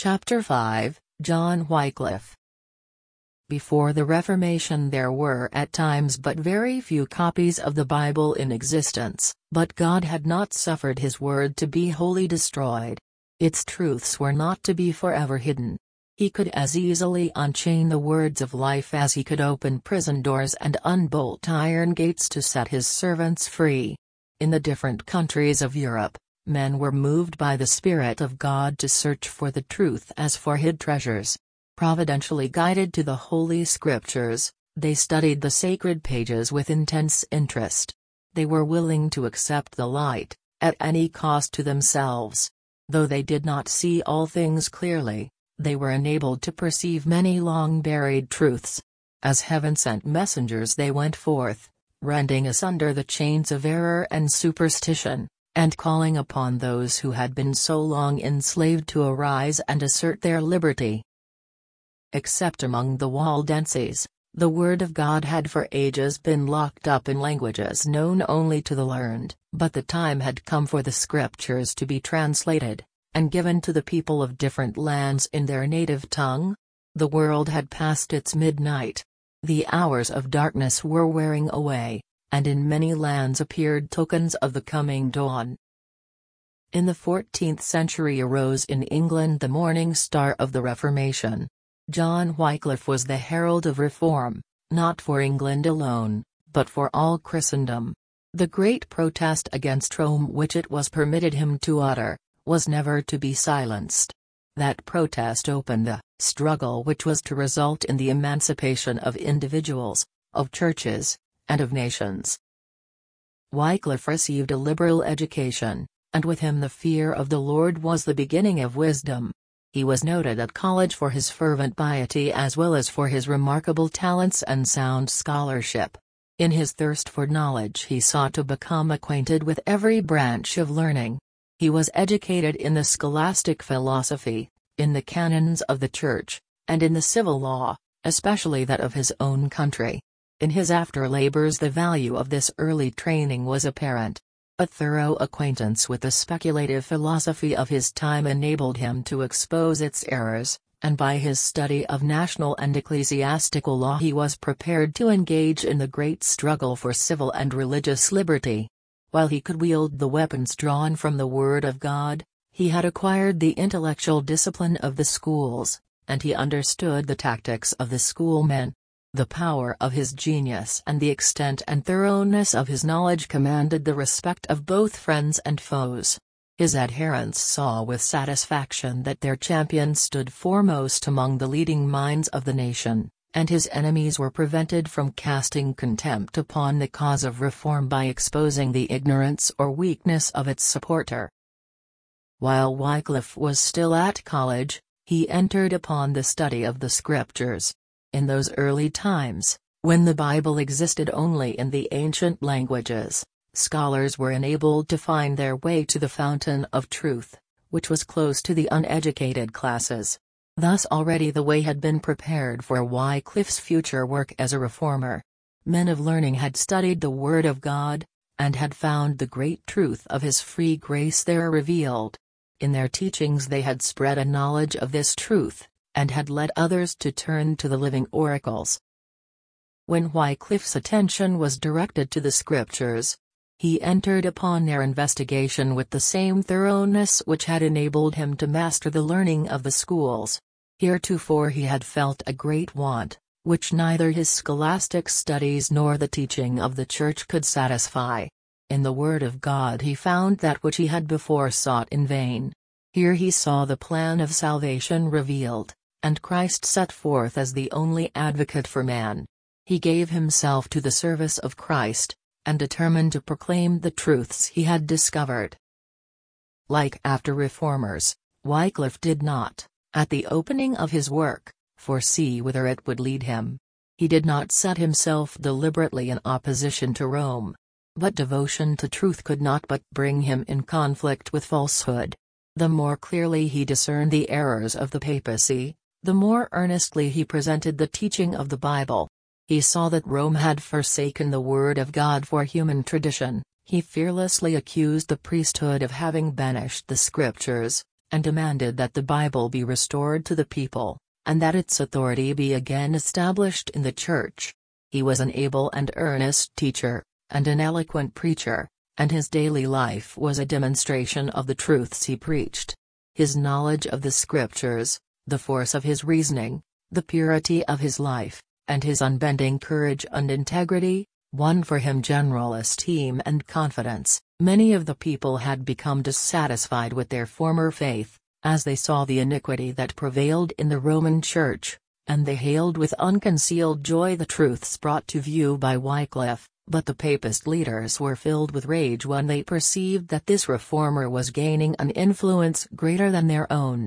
Chapter 5, John Wycliffe. Before the Reformation there were at times but very few copies of the Bible in existence, but God had not suffered His word to be wholly destroyed. Its truths were not to be forever hidden. He could as easily unchain the words of life as He could open prison doors and unbolt iron gates to set His servants free. In the different countries of Europe, men were moved by the Spirit of God to search for the truth as for hid treasures. Providentially guided to the Holy Scriptures, they studied the sacred pages with intense interest. They were willing to accept the light, at any cost to themselves. Though they did not see all things clearly, they were enabled to perceive many long-buried truths. As heaven-sent messengers they went forth, rending asunder the chains of error and superstition, and calling upon those who had been so long enslaved to arise and assert their liberty. Except among the Waldenses, the Word of God had for ages been locked up in languages known only to the learned, but the time had come for the Scriptures to be translated, and given to the people of different lands in their native tongue. The world had passed its midnight. The hours of darkness were wearing away, and in many lands appeared tokens of the coming dawn. In the 14th century arose in England the morning star of the Reformation. John Wycliffe was the herald of reform, not for England alone, but for all Christendom. The great protest against Rome which it was permitted him to utter, was never to be silenced. That protest opened the struggle which was to result in the emancipation of individuals, of churches, and of nations. Wycliffe received a liberal education, and with him the fear of the Lord was the beginning of wisdom. He was noted at college for his fervent piety as well as for his remarkable talents and sound scholarship. In his thirst for knowledge he sought to become acquainted with every branch of learning. He was educated in the scholastic philosophy, in the canons of the Church, and in the civil law, especially that of his own country. In his after labors the value of this early training was apparent. A thorough acquaintance with the speculative philosophy of his time enabled him to expose its errors, and by his study of national and ecclesiastical law he was prepared to engage in the great struggle for civil and religious liberty. While he could wield the weapons drawn from the Word of God, he had acquired the intellectual discipline of the schools, and he understood the tactics of the schoolmen. The power of his genius and the extent and thoroughness of his knowledge commanded the respect of both friends and foes. His adherents saw with satisfaction that their champion stood foremost among the leading minds of the nation, and his enemies were prevented from casting contempt upon the cause of reform by exposing the ignorance or weakness of its supporter. While Wycliffe was still at college, he entered upon the study of the Scriptures. In those early times, when the Bible existed only in the ancient languages, scholars were enabled to find their way to the fountain of truth, which was close to the uneducated classes. Thus already the way had been prepared for Wycliffe's future work as a reformer. Men of learning had studied the Word of God, and had found the great truth of His free grace there revealed. In their teachings they had spread a knowledge of this truth, and had led others to turn to the living oracles. When Wycliffe's attention was directed to the Scriptures, he entered upon their investigation with the same thoroughness which had enabled him to master the learning of the schools. Heretofore he had felt a great want, which neither his scholastic studies nor the teaching of the Church could satisfy. In the Word of God he found that which he had before sought in vain. Here he saw the plan of salvation revealed, and Christ set forth as the only advocate for man. He gave himself to the service of Christ, and determined to proclaim the truths he had discovered. Like after reformers, Wycliffe did not, at the opening of his work, foresee whither it would lead him. He did not set himself deliberately in opposition to Rome. But devotion to truth could not but bring him in conflict with falsehood. The more clearly he discerned the errors of the papacy, the more earnestly he presented the teaching of the Bible. He saw that Rome had forsaken the Word of God for human tradition. He fearlessly accused the priesthood of having banished the Scriptures, and demanded that the Bible be restored to the people, and that its authority be again established in the Church. He was an able and earnest teacher, and an eloquent preacher, and his daily life was a demonstration of the truths he preached. His knowledge of the Scriptures, the force of his reasoning, the purity of his life, and his unbending courage and integrity, won for him general esteem and confidence. Many of the people had become dissatisfied with their former faith, as they saw the iniquity that prevailed in the Roman Church, and they hailed with unconcealed joy the truths brought to view by Wycliffe, but the Papist leaders were filled with rage when they perceived that this reformer was gaining an influence greater than their own.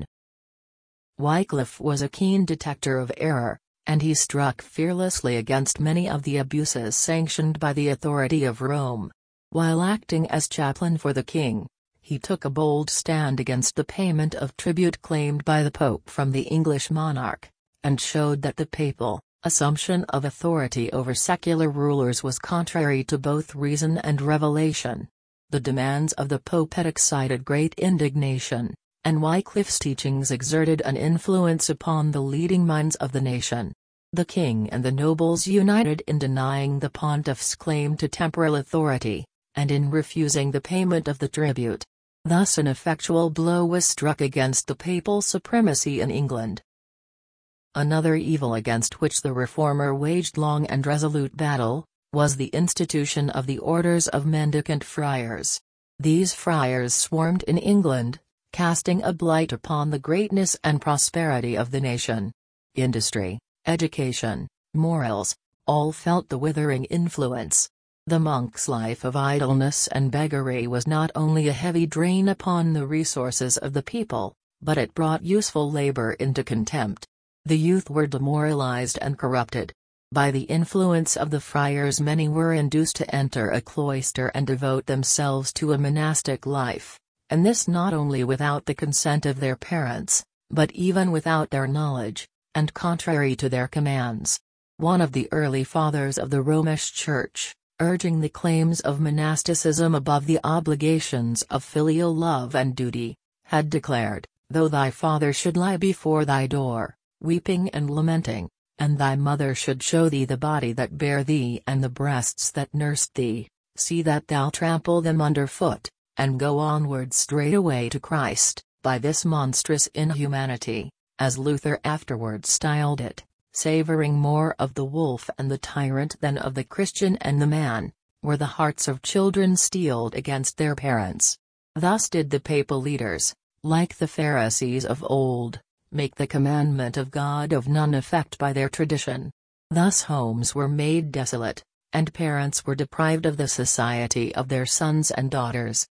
Wycliffe was a keen detector of error, and he struck fearlessly against many of the abuses sanctioned by the authority of Rome. While acting as chaplain for the king, he took a bold stand against the payment of tribute claimed by the Pope from the English monarch, and showed that the papal assumption of authority over secular rulers was contrary to both reason and revelation. The demands of the Pope had excited great indignation, and Wycliffe's teachings exerted an influence upon the leading minds of the nation. The king and the nobles united in denying the pontiff's claim to temporal authority, and in refusing the payment of the tribute. Thus an effectual blow was struck against the papal supremacy in England. Another evil against which the reformer waged long and resolute battle, was the institution of the orders of mendicant friars. These friars swarmed in England, casting a blight upon the greatness and prosperity of the nation. Industry, education, morals, all felt the withering influence. The monk's life of idleness and beggary was not only a heavy drain upon the resources of the people, but it brought useful labor into contempt. The youth were demoralized and corrupted. By the influence of the friars many were induced to enter a cloister and devote themselves to a monastic life, and this not only without the consent of their parents, but even without their knowledge, and contrary to their commands. One of the early fathers of the Romish Church, urging the claims of monasticism above the obligations of filial love and duty, had declared, "Though thy father should lie before thy door, weeping and lamenting, and thy mother should show thee the body that bare thee and the breasts that nursed thee, see that thou trample them under foot, and go onward straightway to Christ." By this monstrous inhumanity, as Luther afterwards styled it, savoring more of the wolf and the tyrant than of the Christian and the man, were the hearts of children steeled against their parents. Thus did the papal leaders, like the Pharisees of old, make the commandment of God of none effect by their tradition. Thus homes were made desolate, and parents were deprived of the society of their sons and daughters.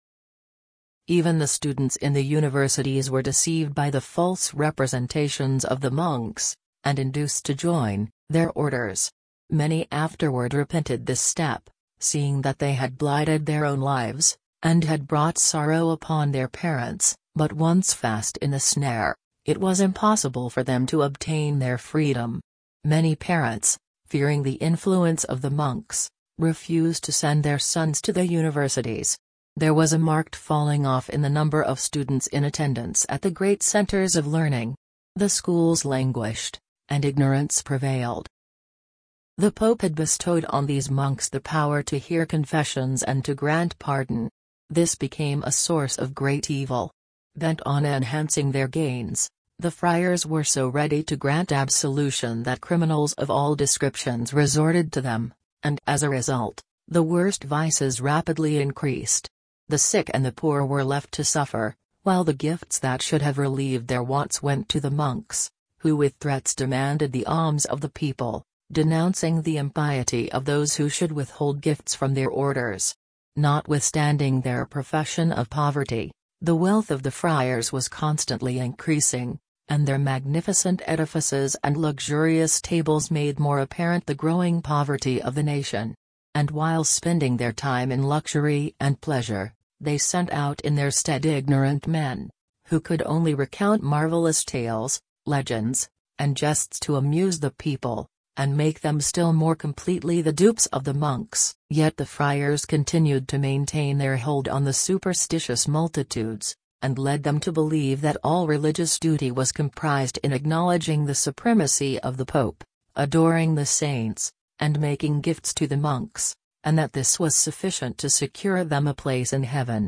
Even the students in the universities were deceived by the false representations of the monks, and induced to join their orders. Many afterward repented this step, seeing that they had blighted their own lives, and had brought sorrow upon their parents. But once fast in the snare, it was impossible for them to obtain their freedom. Many parents, fearing the influence of the monks, refused to send their sons to the universities. There was a marked falling off in the number of students in attendance at the great centers of learning. The schools languished, and ignorance prevailed. The Pope had bestowed on these monks the power to hear confessions and to grant pardon. This became a source of great evil. Bent on enhancing their gains, the friars were so ready to grant absolution that criminals of all descriptions resorted to them, and as a result, the worst vices rapidly increased. The sick and the poor were left to suffer, while the gifts that should have relieved their wants went to the monks, who with threats demanded the alms of the people, denouncing the impiety of those who should withhold gifts from their orders. Notwithstanding their profession of poverty, the wealth of the friars was constantly increasing, and their magnificent edifices and luxurious tables made more apparent the growing poverty of the nation. And while spending their time in luxury and pleasure, they sent out in their stead ignorant men, who could only recount marvelous tales, legends, and jests to amuse the people, and make them still more completely the dupes of the monks. Yet the friars continued to maintain their hold on the superstitious multitudes, and led them to believe that all religious duty was comprised in acknowledging the supremacy of the Pope, adoring the saints, and making gifts to the monks, and that this was sufficient to secure them a place in heaven.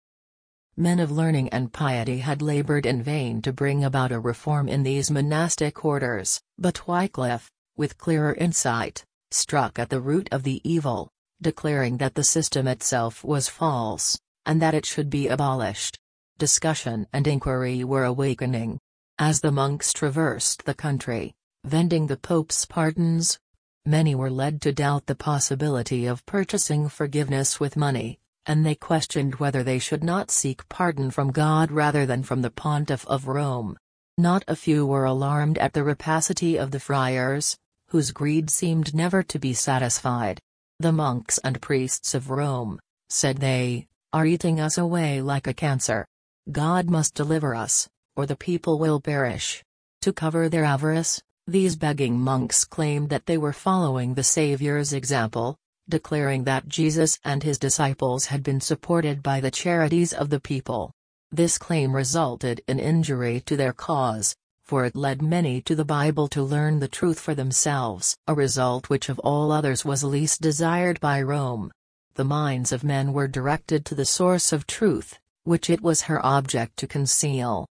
Men of learning and piety had labored in vain to bring about a reform in these monastic orders, but Wycliffe, with clearer insight, struck at the root of the evil, declaring that the system itself was false, and that it should be abolished. Discussion and inquiry were awakening. As the monks traversed the country, vending the Pope's pardons, many were led to doubt the possibility of purchasing forgiveness with money, and they questioned whether they should not seek pardon from God rather than from the Pontiff of Rome. Not a few were alarmed at the rapacity of the friars, whose greed seemed never to be satisfied. "The monks and priests of Rome," said they, "are eating us away like a cancer. God must deliver us, or the people will perish." To cover their avarice, these begging monks claimed that they were following the Saviour's example, declaring that Jesus and his disciples had been supported by the charities of the people. This claim resulted in injury to their cause, for it led many to the Bible to learn the truth for themselves, a result which of all others was least desired by Rome. The minds of men were directed to the source of truth, which it was her object to conceal.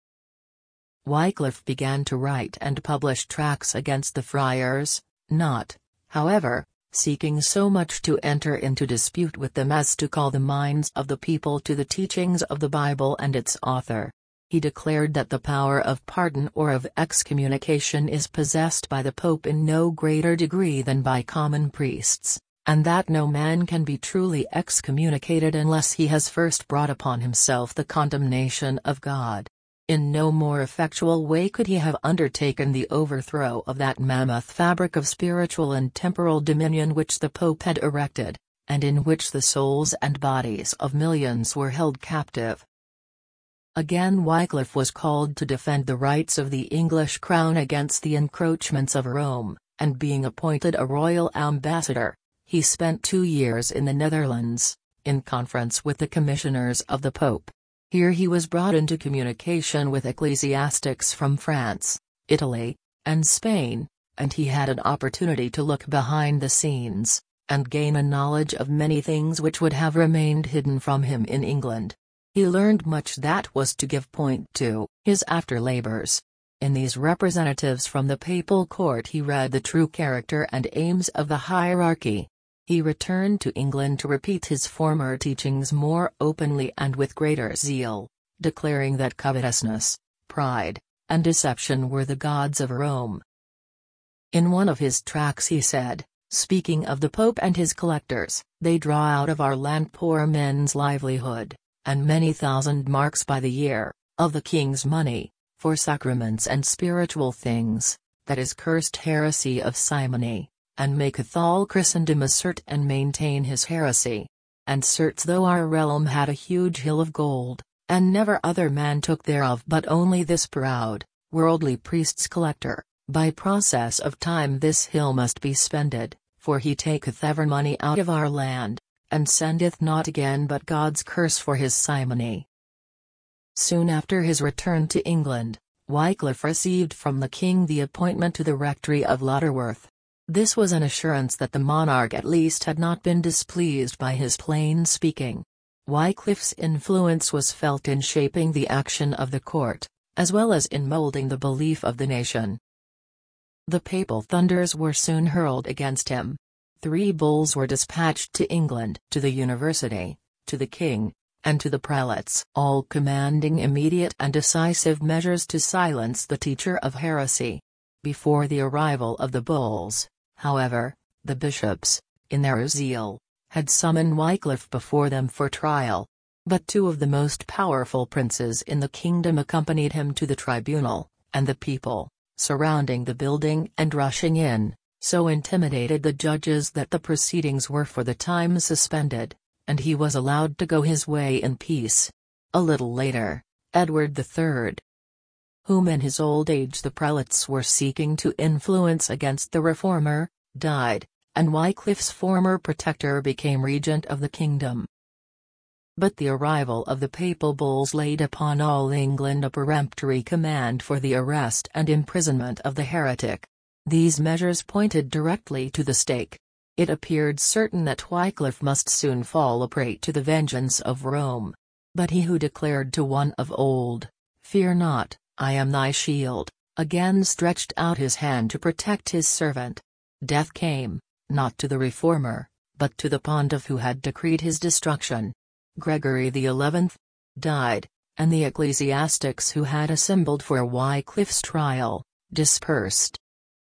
Wycliffe began to write and publish tracts against the friars, not, however, seeking so much to enter into dispute with them as to call the minds of the people to the teachings of the Bible and its author. He declared that the power of pardon or of excommunication is possessed by the Pope in no greater degree than by common priests, and that no man can be truly excommunicated unless he has first brought upon himself the condemnation of God. In no more effectual way could he have undertaken the overthrow of that mammoth fabric of spiritual and temporal dominion which the Pope had erected, and in which the souls and bodies of millions were held captive. Again Wycliffe was called to defend the rights of the English crown against the encroachments of Rome, and being appointed a royal ambassador, he spent 2 years in the Netherlands, in conference with the commissioners of the Pope. Here he was brought into communication with ecclesiastics from France, Italy, and Spain, and he had an opportunity to look behind the scenes, and gain a knowledge of many things which would have remained hidden from him in England. He learned much that was to give point to his after labors. In these representatives from the papal court he read the true character and aims of the hierarchy. He returned to England to repeat his former teachings more openly and with greater zeal, declaring that covetousness, pride, and deception were the gods of Rome. In one of his tracts he said, speaking of the Pope and his collectors, "They draw out of our land poor men's livelihood, and many thousand marks by the year, of the king's money, for sacraments and spiritual things, that is cursed heresy of simony, and maketh all Christendom assert and maintain his heresy. And certes though our realm had a huge hill of gold, and never other man took thereof but only this proud, worldly priest's collector, by process of time this hill must be spended, for he taketh ever money out of our land, and sendeth not again but God's curse for his simony." Soon after his return to England, Wycliffe received from the king the appointment to the rectory of Lutterworth. This was an assurance that the monarch at least had not been displeased by his plain speaking. Wycliffe's influence was felt in shaping the action of the court, as well as in molding the belief of the nation. The papal thunders were soon hurled against him. 3 bulls were dispatched to England, to the university, to the king, and to the prelates, all commanding immediate and decisive measures to silence the teacher of heresy. Before the arrival of the bulls, however, the bishops, in their zeal, had summoned Wycliffe before them for trial. But 2 of the most powerful princes in the kingdom accompanied him to the tribunal, and the people, surrounding the building and rushing in, so intimidated the judges that the proceedings were for the time suspended, and he was allowed to go his way in peace. A little later, Edward III, whom in his old age the prelates were seeking to influence against the reformer, died, and Wycliffe's former protector became regent of the kingdom. But the arrival of the papal bulls laid upon all England a peremptory command for the arrest and imprisonment of the heretic. These measures pointed directly to the stake. It appeared certain that Wycliffe must soon fall a prey to the vengeance of Rome. But he who declared to one of old, "Fear not, I am thy shield," again stretched out his hand to protect his servant. Death came, not to the reformer, but to the pontiff who had decreed his destruction. Gregory XI died, and the ecclesiastics who had assembled for Wycliffe's trial dispersed.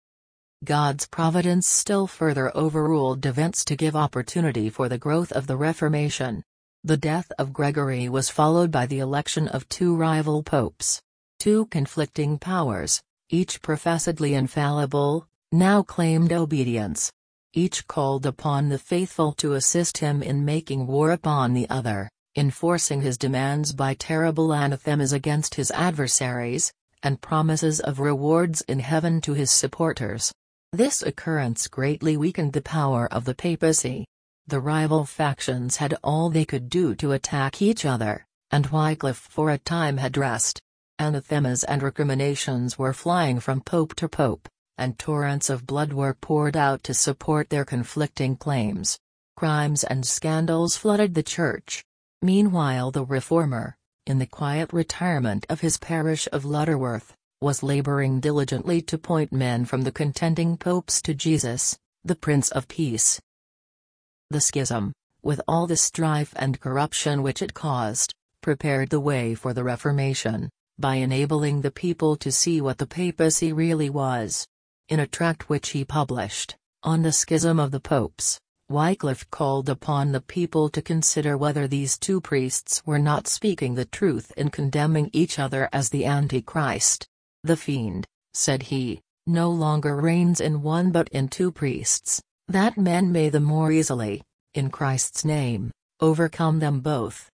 God's providence still further overruled events to give opportunity for the growth of the Reformation. The death of Gregory was followed by the election of two rival popes. Two conflicting powers, each professedly infallible, now claimed obedience. Each called upon the faithful to assist him in making war upon the other, enforcing his demands by terrible anathemas against his adversaries, and promises of rewards in heaven to his supporters. This occurrence greatly weakened the power of the papacy. The rival factions had all they could do to attack each other, and Wycliffe for a time had rest. Anathemas and recriminations were flying from pope to pope, and torrents of blood were poured out to support their conflicting claims. Crimes and scandals flooded the church. Meanwhile the reformer, in the quiet retirement of his parish of Lutterworth, was laboring diligently to point men from the contending popes to Jesus, the Prince of Peace. The schism, with all the strife and corruption which it caused, prepared the way for the Reformation, by enabling the people to see what the papacy really was. In a tract which he published, on the schism of the popes, Wycliffe called upon the people to consider whether these two priests were not speaking the truth in condemning each other as the Antichrist. "The fiend," said he, "no longer reigns in one but in two priests, that men may the more easily, in Christ's name, overcome them both."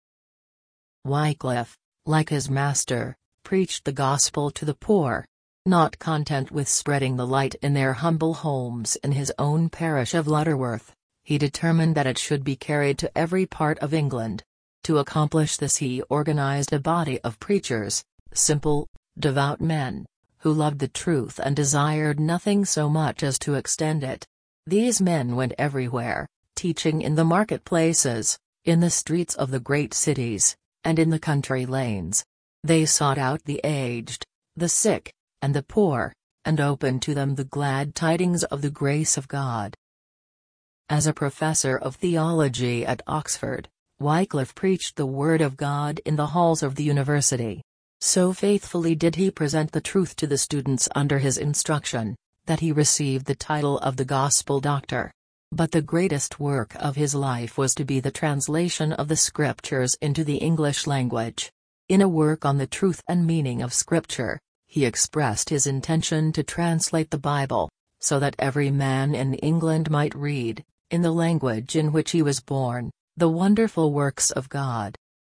Wycliffe, like his master, preached the gospel to the poor. Not content with spreading the light in their humble homes in his own parish of Lutterworth, he determined that it should be carried to every part of England. To accomplish this he organized a body of preachers, simple, devout men, who loved the truth and desired nothing so much as to extend it. These men went everywhere, teaching in the marketplaces, in the streets of the great cities, and in the country lanes. They sought out the aged, the sick, and the poor, and opened to them the glad tidings of the grace of God. As a professor of theology at Oxford, Wycliffe preached the Word of God in the halls of the university. So faithfully did he present the truth to the students under his instruction, that he received the title of the Gospel Doctor. But the greatest work of his life was to be the translation of the Scriptures into the English language. In a work on the truth and meaning of Scripture, he expressed his intention to translate the Bible, so that every man in England might read, in the language in which he was born, the wonderful works of God.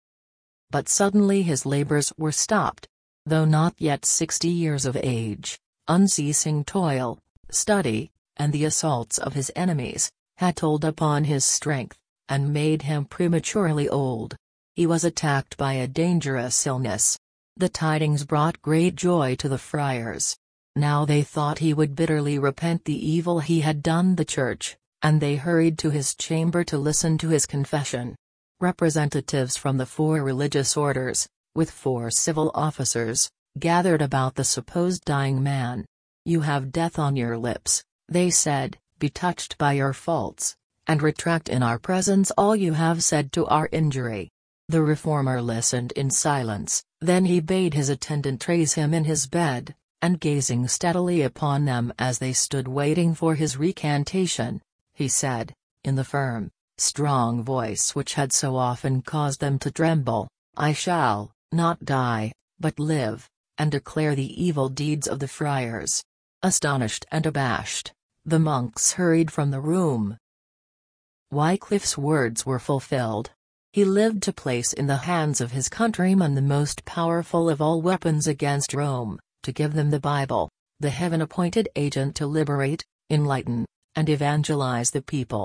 But suddenly his labors were stopped. Though not yet 60 years of age, unceasing toil, study, and the assaults of his enemies, had told upon his strength, and made him prematurely old. He was attacked by a dangerous illness. The tidings brought great joy to the friars. Now they thought he would bitterly repent the evil he had done the church, and they hurried to his chamber to listen to his confession. Representatives from the 4 religious orders, with 4 civil officers, gathered about the supposed dying man. "You have death on your lips," they said, "be touched by your faults, and retract in our presence all you have said to our injury." The reformer listened in silence, then he bade his attendant raise him in his bed, and gazing steadily upon them as they stood waiting for his recantation, he said, in the firm, strong voice which had so often caused them to tremble, "I shall not die, but live, and declare the evil deeds of the friars." Astonished and abashed, the monks hurried from the room. Wycliffe's words were fulfilled. He lived to place in the hands of his countrymen the most powerful of all weapons against Rome, to give them the Bible, the heaven-appointed agent to liberate, enlighten, and evangelize the people.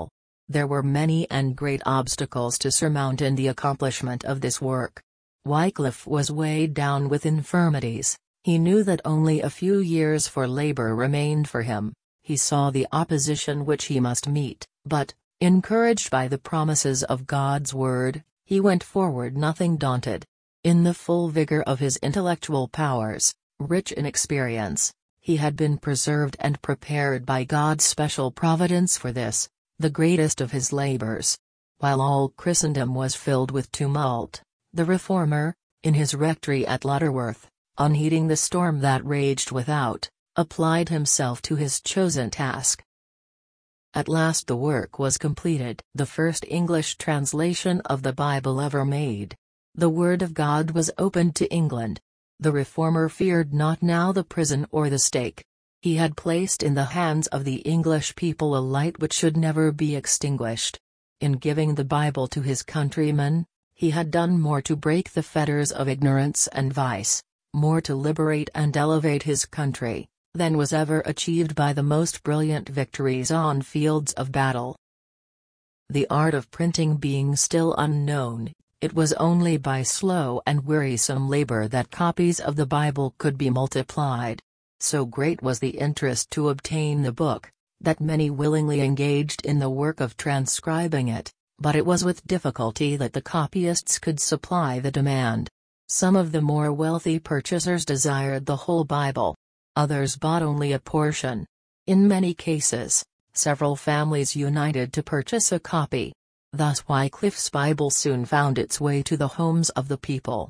There were many and great obstacles to surmount in the accomplishment of this work. Wycliffe was weighed down with infirmities. He knew that only a few years for labor remained for him. He saw the opposition which he must meet, but, encouraged by the promises of God's word, he went forward nothing daunted. In the full vigor of his intellectual powers, rich in experience, he had been preserved and prepared by God's special providence for this, the greatest of his labors. While all Christendom was filled with tumult, the Reformer, in his rectory at Lutterworth, unheeding the storm that raged without, applied himself to his chosen task. At last the work was completed, the first English translation of the Bible ever made. The Word of God was opened to England. The Reformer feared not now the prison or the stake. He had placed in the hands of the English people a light which should never be extinguished. In giving the Bible to his countrymen, he had done more to break the fetters of ignorance and vice, more to liberate and elevate his country, than was ever achieved by the most brilliant victories on fields of battle. The art of printing being still unknown, it was only by slow and wearisome labor that copies of the Bible could be multiplied. So great was the interest to obtain the book, that many willingly engaged in the work of transcribing it, but it was with difficulty that the copyists could supply the demand. Some of the more wealthy purchasers desired the whole Bible. Others bought only a portion. In many cases, several families united to purchase a copy. Thus Wycliffe's Bible soon found its way to the homes of the people.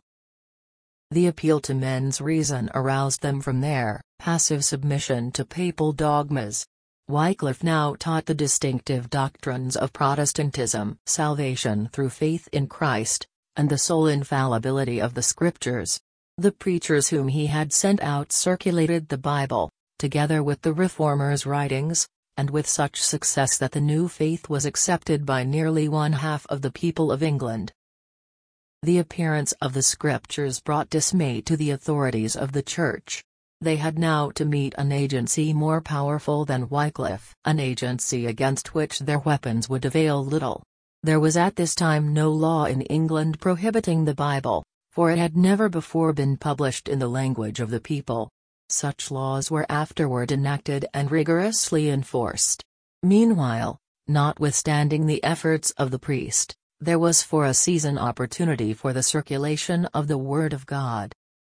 The appeal to men's reason aroused them from their passive submission to papal dogmas. Wycliffe now taught the distinctive doctrines of Protestantism, salvation through faith in Christ, and the sole infallibility of the Scriptures. The preachers whom he had sent out circulated the Bible, together with the Reformer's writings, and with such success that the new faith was accepted by nearly one-half of the people of England. The appearance of the Scriptures brought dismay to the authorities of the Church. They had now to meet an agency more powerful than Wycliffe, an agency against which their weapons would avail little. There was at this time no law in England prohibiting the Bible, for it had never before been published in the language of the people. Such laws were afterward enacted and rigorously enforced. Meanwhile, notwithstanding the efforts of the priest, there was for a season opportunity for the circulation of the Word of God.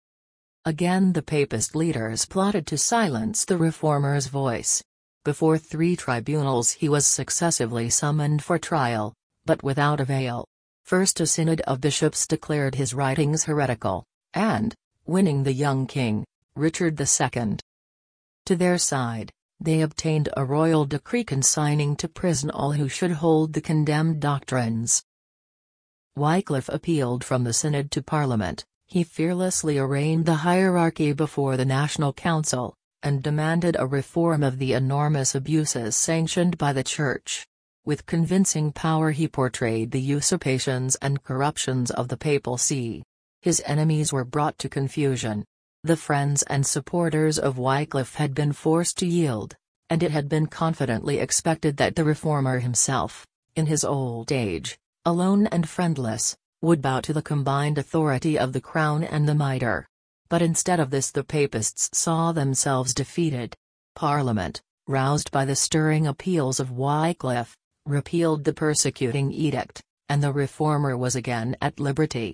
Again the Papist leaders plotted to silence the Reformer's voice. Before 3 tribunals he was successively summoned for trial, but without avail. First a synod of bishops declared his writings heretical, and, winning the young king, Richard II. To their side, they obtained a royal decree consigning to prison all who should hold the condemned doctrines. Wycliffe appealed from the synod to Parliament. He fearlessly arraigned the hierarchy before the National Council, and demanded a reform of the enormous abuses sanctioned by the Church. With convincing power he portrayed the usurpations and corruptions of the Papal See. His enemies were brought to confusion. The friends and supporters of Wycliffe had been forced to yield, and it had been confidently expected that the Reformer himself, in his old age, alone and friendless, would bow to the combined authority of the crown and the mitre. But instead of this the Papists saw themselves defeated. Parliament, roused by the stirring appeals of Wycliffe, repealed the persecuting edict, and the Reformer was again at liberty.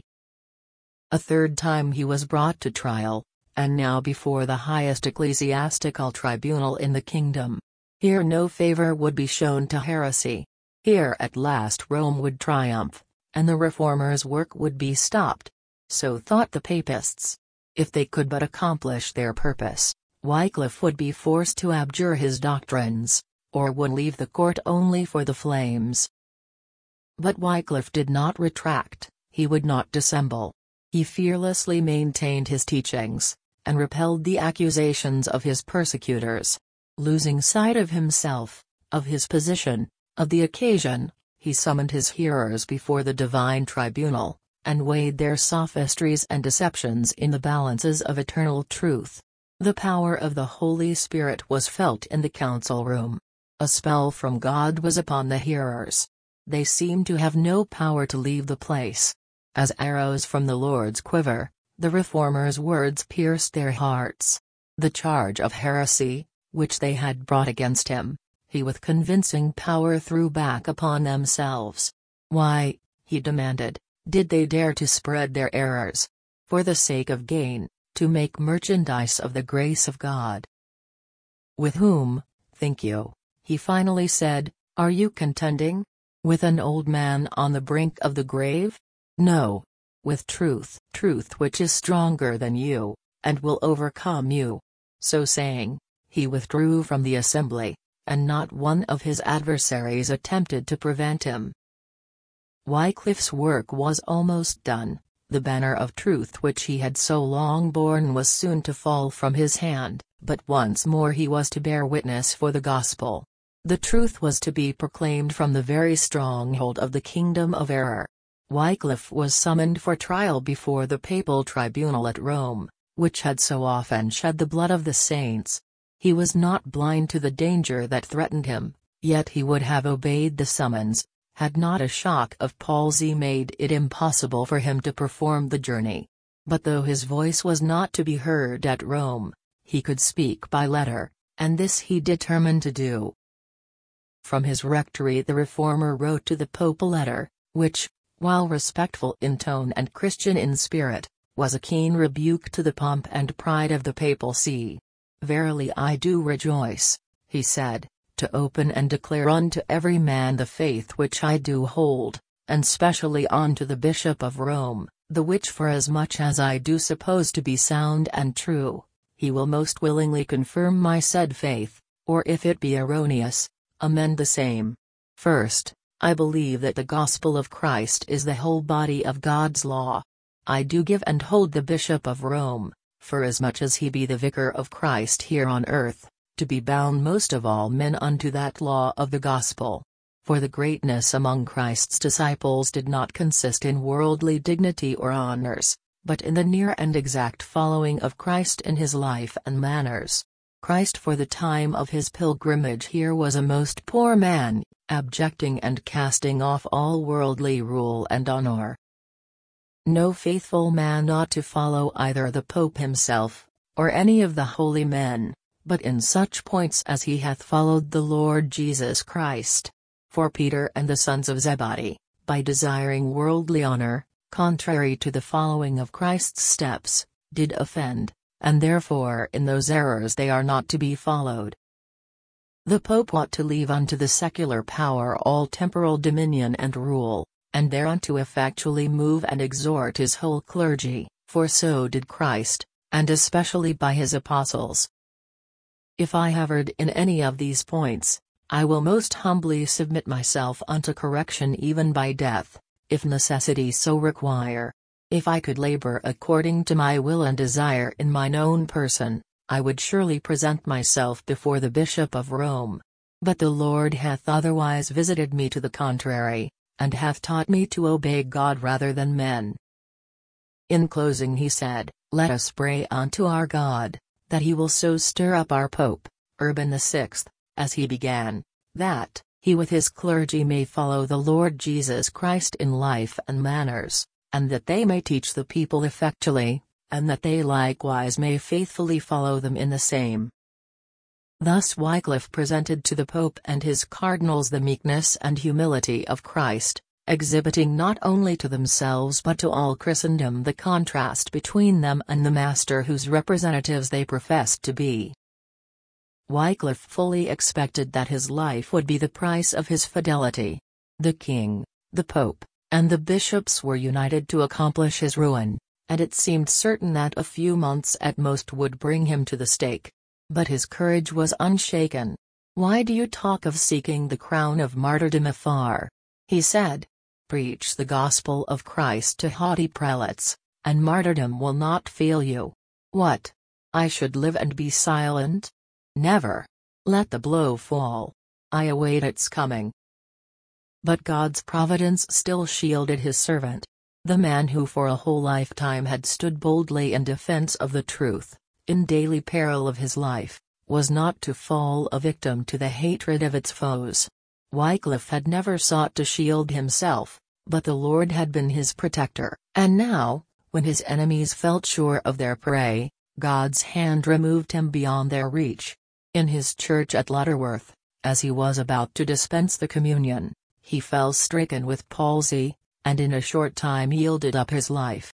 A third time he was brought to trial, and now before the highest ecclesiastical tribunal in the kingdom. Here no favor would be shown to heresy. Here at last Rome would triumph, and the Reformers' work would be stopped. So thought the Papists. If they could but accomplish their purpose, Wycliffe would be forced to abjure his doctrines, or would leave the court only for the flames. But Wycliffe did not retract, he would not dissemble. He fearlessly maintained his teachings, and repelled the accusations of his persecutors. Losing sight of himself, of his position, of the occasion, he summoned his hearers before the divine tribunal, and weighed their sophistries and deceptions in the balances of eternal truth. The power of the Holy Spirit was felt in the council room. A spell from God was upon the hearers. They seemed to have no power to leave the place. As arrows from the Lord's quiver, the reformers' words pierced their hearts. The charge of heresy, which they had brought against him, he with convincing power threw back upon themselves. Why, he demanded, did they dare to spread their errors? For the sake of gain, to make merchandise of the grace of God. With whom, think you, he finally said, are you contending? With an old man on the brink of the grave? No. With truth. Truth which is stronger than you, and will overcome you. So saying, he withdrew from the assembly, and not one of his adversaries attempted to prevent him. Wycliffe's work was almost done. The banner of truth which he had so long borne was soon to fall from his hand, but once more he was to bear witness for the gospel. The truth was to be proclaimed from the very stronghold of the kingdom of error. Wycliffe was summoned for trial before the papal tribunal at Rome, which had so often shed the blood of the saints. He was not blind to the danger that threatened him, yet he would have obeyed the summons, had not a shock of palsy made it impossible for him to perform the journey. But though his voice was not to be heard at Rome, he could speak by letter, and this he determined to do. From his rectory the reformer wrote to the Pope a letter, which, while respectful in tone and Christian in spirit, was a keen rebuke to the pomp and pride of the papal see. Verily I do rejoice, he said, to open and declare unto every man the faith which I do hold, and specially unto the Bishop of Rome, the which forasmuch as I do suppose to be sound and true, he will most willingly confirm my said faith, or if it be erroneous, amend the same. First, I believe that the gospel of Christ is the whole body of God's law. I do give and hold the Bishop of Rome, forasmuch as he be the vicar of Christ here on earth, to be bound most of all men unto that law of the gospel. For the greatness among Christ's disciples did not consist in worldly dignity or honors, but in the near and exact following of Christ in his life and manners. Christ for the time of his pilgrimage here was a most poor man, abjecting and casting off all worldly rule and honor. No faithful man ought to follow either the Pope himself, or any of the holy men, but in such points as he hath followed the Lord Jesus Christ. For Peter and the sons of Zebedee, by desiring worldly honor, contrary to the following of Christ's steps, did offend, and therefore in those errors they are not to be followed. The Pope ought to leave unto the secular power all temporal dominion and rule, and thereunto effectually move and exhort his whole clergy, for so did Christ, and especially by his apostles. If I have erred in any of these points, I will most humbly submit myself unto correction even by death, if necessity so require. If I could labor according to my will and desire in mine own person, I would surely present myself before the Bishop of Rome. But the Lord hath otherwise visited me to the contrary, and hath taught me to obey God rather than men. In closing he said, let us pray unto our God, that he will so stir up our Pope, Urban VI, as he began, that he with his clergy may follow the Lord Jesus Christ in life and manners, and that they may teach the people effectually, and that they likewise may faithfully follow them in the same. Thus Wycliffe presented to the Pope and his cardinals the meekness and humility of Christ, exhibiting not only to themselves but to all Christendom the contrast between them and the Master whose representatives they professed to be. Wycliffe fully expected that his life would be the price of his fidelity. The king, the Pope, and the bishops were united to accomplish his ruin, and it seemed certain that a few months at most would bring him to the stake. But his courage was unshaken. Why do you talk of seeking the crown of martyrdom afar? He said. Preach the gospel of Christ to haughty prelates, and martyrdom will not fail you. What? I should live and be silent? Never. Let the blow fall. I await its coming. But God's providence still shielded his servant. The man who for a whole lifetime had stood boldly in defense of the truth, in daily peril of his life, was not to fall a victim to the hatred of its foes. Wycliffe had never sought to shield himself, but the Lord had been his protector, and now, when his enemies felt sure of their prey, God's hand removed him beyond their reach. In his church at Lutterworth, as he was about to dispense the communion, he fell stricken with palsy, and in a short time yielded up his life.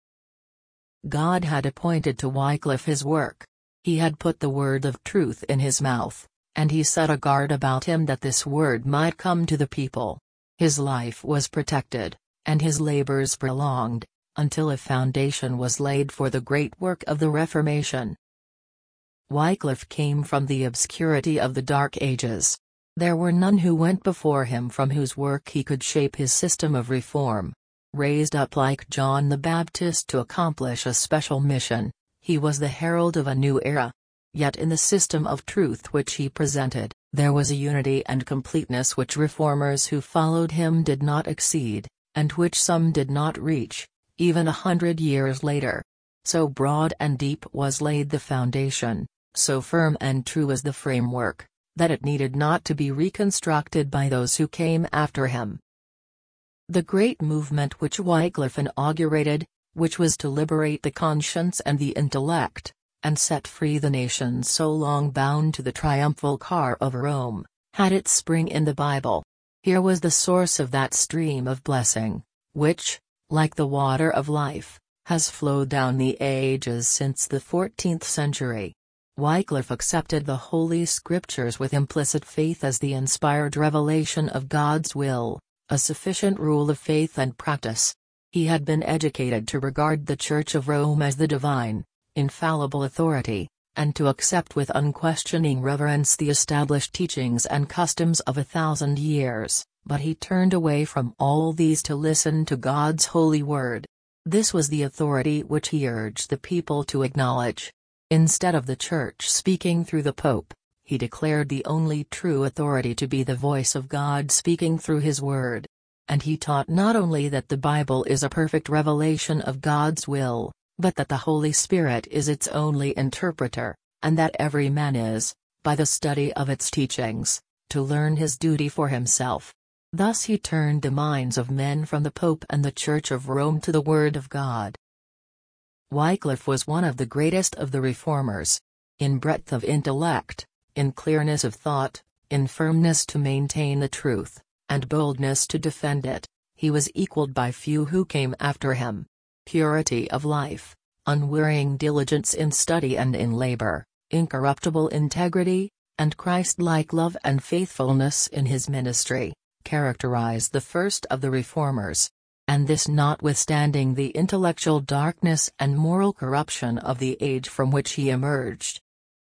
God had appointed to Wycliffe his work. He had put the word of truth in his mouth, and he set a guard about him that this word might come to the people. His life was protected, and his labors prolonged, until a foundation was laid for the great work of the Reformation. Wycliffe came from the obscurity of the Dark Ages. There were none who went before him from whose work he could shape his system of reform. Raised up like John the Baptist to accomplish a special mission, he was the herald of a new era. Yet in the system of truth which he presented, there was a unity and completeness which reformers who followed him did not exceed, and which some did not reach, even 100 years later. So broad and deep was laid the foundation, so firm and true was the framework, that it needed not to be reconstructed by those who came after him. The great movement which Wycliffe inaugurated, which was to liberate the conscience and the intellect, and set free the nations so long bound to the triumphal car of Rome, had its spring in the Bible. Here was the source of that stream of blessing, which, like the water of life, has flowed down the ages since the 14th century. Wycliffe accepted the Holy Scriptures with implicit faith as the inspired revelation of God's will, a sufficient rule of faith and practice. He had been educated to regard the Church of Rome as the divine, infallible authority, and to accept with unquestioning reverence the established teachings and customs of 1,000 years, but he turned away from all these to listen to God's holy word. This was the authority which he urged the people to acknowledge. Instead of the Church speaking through the Pope, he declared the only true authority to be the voice of God speaking through his word. And he taught not only that the Bible is a perfect revelation of God's will, but that the Holy Spirit is its only interpreter, and that every man is, by the study of its teachings, to learn his duty for himself. Thus he turned the minds of men from the Pope and the Church of Rome to the Word of God. Wycliffe was one of the greatest of the reformers. In breadth of intellect, in clearness of thought, in firmness to maintain the truth, and boldness to defend it, he was equaled by few who came after him. Purity of life, unwearying diligence in study and in labor, incorruptible integrity, and Christ-like love and faithfulness in his ministry, characterized the first of the reformers. And this notwithstanding the intellectual darkness and moral corruption of the age from which he emerged.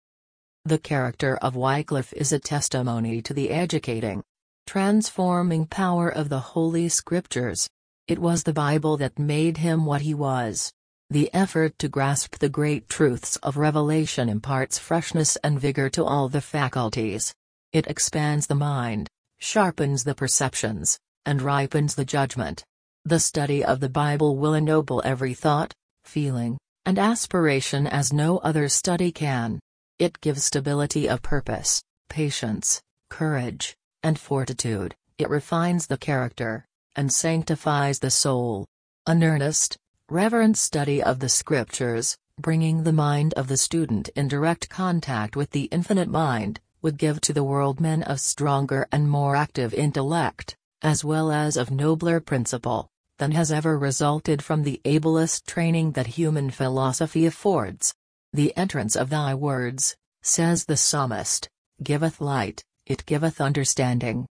The character of Wycliffe is a testimony to the educating, transforming power of the Holy Scriptures. It was the Bible that made him what he was. The effort to grasp the great truths of revelation imparts freshness and vigor to all the faculties. It expands the mind, sharpens the perceptions, and ripens the judgment. The study of the Bible will ennoble every thought, feeling, and aspiration as no other study can. It gives stability of purpose, patience, courage, and fortitude. It refines the character, and sanctifies the soul. An earnest, reverent study of the Scriptures, bringing the mind of the student in direct contact with the infinite mind, would give to the world men of stronger and more active intellect, as well as of nobler principle, than has ever resulted from the ablest training that human philosophy affords. The entrance of thy words, says the psalmist, giveth light, it giveth understanding.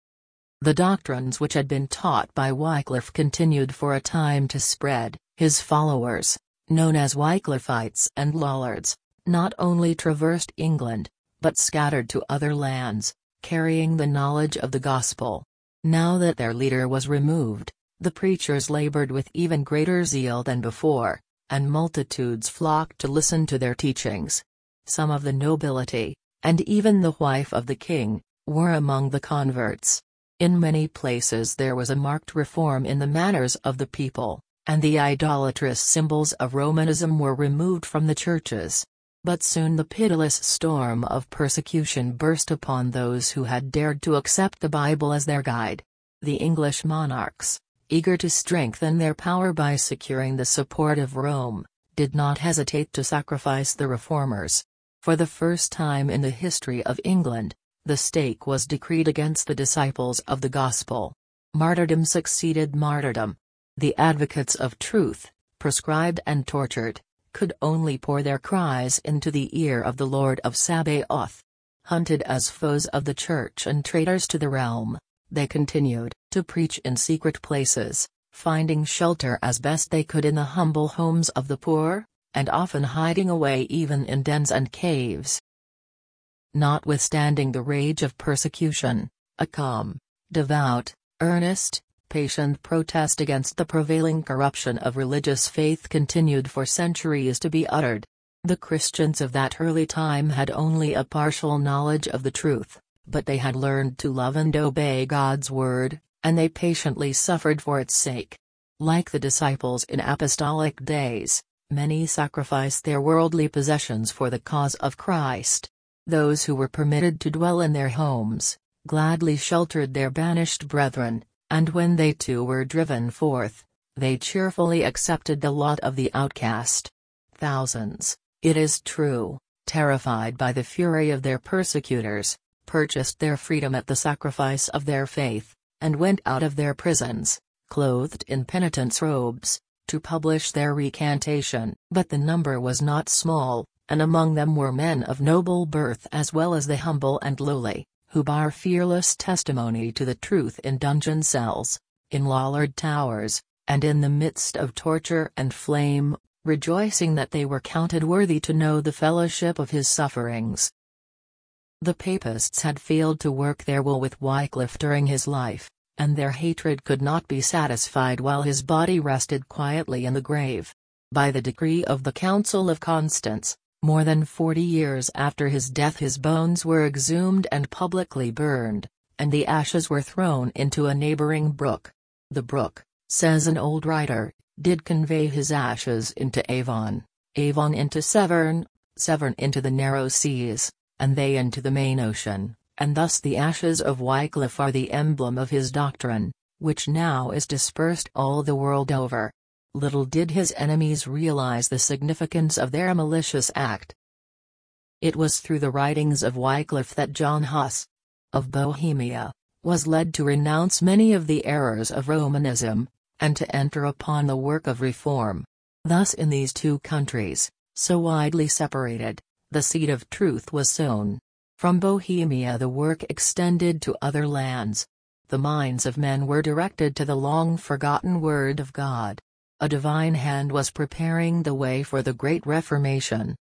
The doctrines which had been taught by Wycliffe continued for a time to spread. His followers, known as Wycliffites and Lollards, not only traversed England, but scattered to other lands, carrying the knowledge of the gospel. Now that their leader was removed, the preachers labored with even greater zeal than before, and multitudes flocked to listen to their teachings. Some of the nobility, and even the wife of the king, were among the converts. In many places there was a marked reform in the manners of the people, and the idolatrous symbols of Romanism were removed from the churches. But soon the pitiless storm of persecution burst upon those who had dared to accept the Bible as their guide. The English monarchs, eager to strengthen their power by securing the support of Rome, did not hesitate to sacrifice the reformers. For the first time in the history of England, the stake was decreed against the disciples of the gospel. Martyrdom succeeded martyrdom. The advocates of truth, proscribed and tortured, could only pour their cries into the ear of the Lord of Sabaoth. Hunted as foes of the church and traitors to the realm, they continued to preach in secret places, finding shelter as best they could in the humble homes of the poor, and often hiding away even in dens and caves. Notwithstanding the rage of persecution, a calm, devout, earnest, patient protest against the prevailing corruption of religious faith continued for centuries to be uttered. The Christians of that early time had only a partial knowledge of the truth, but they had learned to love and obey God's word, and they patiently suffered for its sake. Like the disciples in apostolic days, many sacrificed their worldly possessions for the cause of Christ. Those who were permitted to dwell in their homes, gladly sheltered their banished brethren, and when they too were driven forth, they cheerfully accepted the lot of the outcast. Thousands, it is true, terrified by the fury of their persecutors, purchased their freedom at the sacrifice of their faith, and went out of their prisons, clothed in penitents' robes, to publish their recantation. But the number was not small, and among them were men of noble birth as well as the humble and lowly, who bar fearless testimony to the truth in dungeon cells, in Lollard towers, and in the midst of torture and flame, rejoicing that they were counted worthy to know the fellowship of his sufferings. The Papists had failed to work their will with Wycliffe during his life, and their hatred could not be satisfied while his body rested quietly in the grave. By the decree of the Council of Constance, more than 40 years after his death his bones were exhumed and publicly burned, and the ashes were thrown into a neighboring brook. The brook, says an old writer, did convey his ashes into Avon, Avon into Severn, Severn into the narrow seas, and they into the main ocean, and thus the ashes of Wycliffe are the emblem of his doctrine, which now is dispersed all the world over. Little did his enemies realize the significance of their malicious act. It was through the writings of Wycliffe that John Huss, of Bohemia, was led to renounce many of the errors of Romanism, and to enter upon the work of reform. Thus in these two countries, so widely separated, the seed of truth was sown. From Bohemia the work extended to other lands. The minds of men were directed to the long-forgotten Word of God. A divine hand was preparing the way for the Great Reformation.